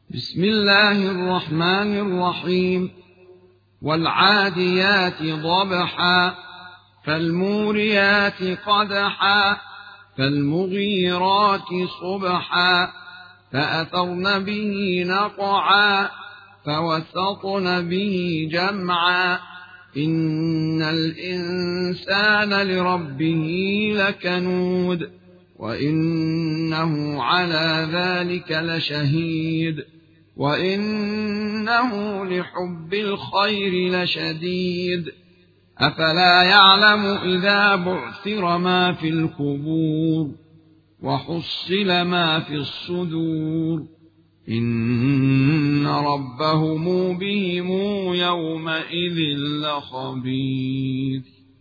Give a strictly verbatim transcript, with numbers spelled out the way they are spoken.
بسم الله الرحمن الرحيم. والعاديات ضبحا فالموريات قدحا فالمغيرات صبحا فأثرن به نقعا فوسطن به جمعا إن الإنسان لربه لكنود وإنه على ذلك لشهيد وإنه لحب الخير لشديد أفلا يعلم إذا بعثر ما في القبور وحصل ما في الصدور إن ربهم بهم يومئذ لخبير.